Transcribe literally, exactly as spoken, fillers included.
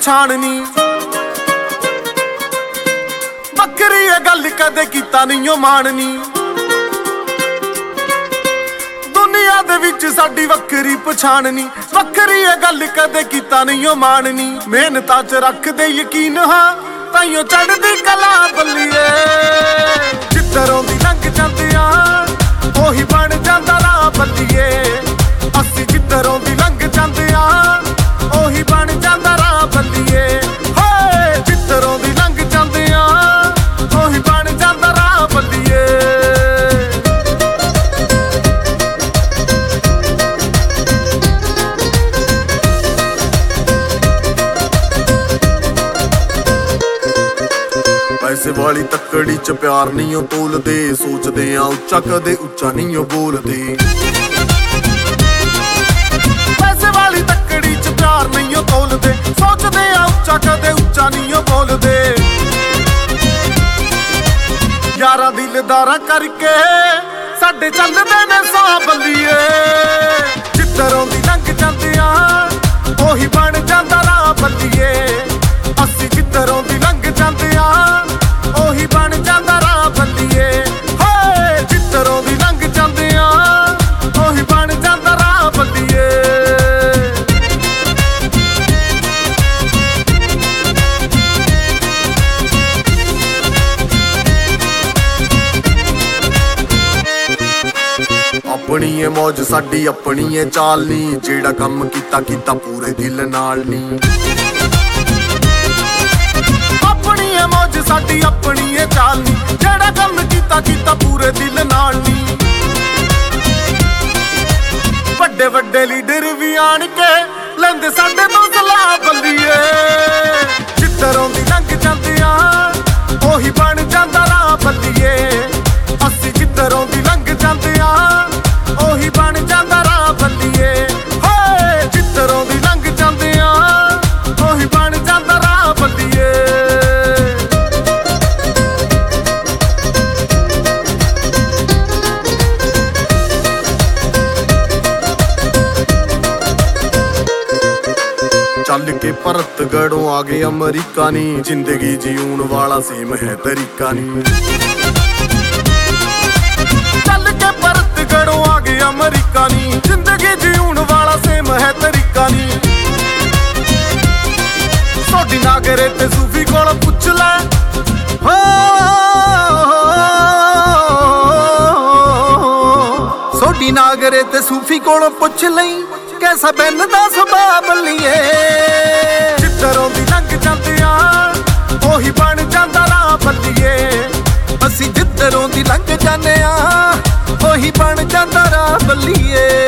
ਪਛਾਣ ਨੀ। ਬੱਕਰੀ ਇਹ ਗੱਲ ਕਦੇ ਕੀਤਾ ਨਹੀਂ ਓ ਮਾਣ ਨੀ। ਦੁਨੀਆ ਦੇ ਵਿੱਚ ਸਾਡੀ ਵੱਖਰੀ ਪਛਾਣ ਨੀ। ਵੱਖਰੀ ਇਹ ਗੱਲ ਕਦੇ ਕੀਤਾ ਨਹੀਂ ਓ ਮਾਣ ਨੀ। ਮਿਹਨਤਾਂ 'ਚ ਰੱਖਦੇ ਯਕੀਨ ਹਾਂ ਤਾਈਓ ਚੜ੍ਹਦੀ ਕਲਾ ਬੱਲੀਏ। ਜਿੱਧਰੋਂ ਦੀ ਲੰਘ ਜਾਂਦੇ ਆ ਉਹੀ ਬਣ ਜਾਂਦਾ ਰਾਹ ਬੱਲੀਏ। ਅਸੀਂ ਜਿੱਧਰੋਂ ਦੀ ਲੰਘ ਜਾਂਦੇ ਆ ਉਹੀ ਬਣ ਜਾਂਦਾ ਰਾਹ ਬੱਲੀਏ। ਹੋਏ ਜਿੱਧਰੋਂ ਦੀ ਲੰਘ ਜਾਂਦੇ ਆ ਉਹੀ ਬਣ ਜਾਂਦਾ ਰਾਹ ਬੱਲੀਏ। ਪੈਸੇ ਵਾਲੀ ਤੱਕੜੀ 'ਚ ਪਿਆਰ ਨਹੀਂ ਓ ਤੋਲਦੇ। ਸੋਚਦੇ ਆ ਉੱਚਾ ਕਦੇ ਉੱਚਾ ਨਹੀਂ ਓ ਬੋਲਦੇ। ਪੈਸੇ ਵਾਲੀ ਤੱਕੜੀ 'ਚ ਪਿਆਰ ਨਹੀਂ ਓ ਤੋਲਦੇ। ਸੋਚਦੇ ਆ ਉੱਚਾ ਕਦੇ ਉੱਚਾ ਨਹੀਂ ਓ ਬੋਲਦੇ। ਯਾਰਾਂ ਦਿਲਦਾਰਾਂ ਕਰਕੇ ਸਾਡੇ ਚੱਲਦੇ ਨੇ ਸਾਹ ਬੱਲੀਏ। ਜਿੱਧਰੋਂ ਦੀ ਲੰਘ ਜਾਂਦੇ ਆ ਉਹੀ ਬਣ ਜਾਂਦਾ ਰਾਹ ਬੱਲੀਏ। ਅਸੀਂ ਜਿੱਧਰੋਂ ਦੀ ਲੰਘ ਜਾਂਦੇ ਆ ਉਹੀ ਬਣ ਜਾਂਦਾ ਰਾਹ ਬੱਲੀਏ। ਹੋਏ ਜਿੱਧਰੋਂ ਦੀ ਲੰਘ ਜਾਂਦੇ ਆ ਉਹੀ ਬਣ ਜਾਂਦਾ ਰਾਹ ਬੱਲੀਏ। ਆਪਣੀ ਏ ਮੌਜ ਸਾਡੀ ਆਪਣੀ ਏ ਚਾਲ ਨੀ। ਜਿਹੜਾ ਕੰਮ ਕੀਤਾ ਕੀਤਾ ਪੂਰੇ ਦਿਲ ਨਾਲ ਨੀ। ਆਪਣੀ ਏ ਮੌਜ ਸਾਡੀ ਆਪਣੀ ਏ ਚਾਲ ਨੀ। ਜਿਹੜਾ ਕੰਮ ਕੀਤਾ ਕੀਤਾ ਪੂਰੇ ਦਿਲ ਨਾਲ ਨੀ। ਵੱਡੇ ਵੱਡੇ ਲੀਡਰ ਵੀ ਆਣ ਕੇ ਲੈਂਦੇ ਸਾਡੇ ਤੋਂ ਸਲਾਹ ਬੱਲੀਏ। ਜਿੱਧਰੋਂ ਦੀ ਲੰਘ ਜਾਂਦੇ ਆ ਉਹੀ ਬਣ ਜਾਂਦਾ ਰਾਹ ਬੱਲੀਏ। ਅਸੀਂ ਜਿੱਧਰੋਂ ਦੀ ਲੰਘ ਜਾਂਦੇ ਆ ਉਹੀ ਬਣ ਜਾਂਦਾ ਰਾਹ ਬੱਲੀਏ। ਹੋਏ ਜਿੱਧਰੋਂ ਦੀ ਲੰਘ ਜਾਂਦੇ ਆ ਉਹੀ ਬਣ ਜਾਂਦਾ ਰਾਹ ਬੱਲੀਏ। ਚੱਲ ਕੇ ਭਰਤਗੜ੍ਹੋਂ ਆ ਗਏ ਅਮਰੀਕਾ ਨੀ। ਜ਼ਿੰਦਗੀ ਜਿਉਣ ਵਾਲਾ ਸੇਮ ਹੈ ਤਰੀਕਾ ਨੀ। ਚੱਲ ਕੇ ਭਰਤਗੜ੍ਹੋਂ ਆ ਗਏ ਅਮਰੀਕਾ ਨੀ। ਜ਼ਿੰਦਗੀ ਜਿਉਣ ਵਾਲਾ ਸੇਮ ਹੈ ਤਰੀਕਾ ਨੀ। ਸੋਢੀ ਨਾਗਰੇ ਤੇ ਸੂਫੀ ਕੋਲ ਪੁੱਛ ਲੈ। ਹੋ ਸੋਢੀ ਨਾਗਰੇ ਤੇ ਸੂਫੀ ਕੋਲ ਪੁੱਛ ਲਈ ਕੈਸਾ ਬੈਨ ਦਾ ਸੁਭਾਅ ਬੱਲੀਏ। ਜਿੱਧਰੋਂ ਦੀ ਲੰਘ ਜਾਂਦੇ ਆ ਉਹੀ ਬਣ ਜਾਂਦਾ ਰਾਹ ਬੱਲੀਏ। ਅਸੀਂ ਜਿੱਧਰੋਂ ਦੀ ਲੰਘ ਜਾਂਦੇ ਆ ਉਹੀ ਬਣ ਜਾਂਦਾ ਰਾਹ ਬੱਲੀਏ।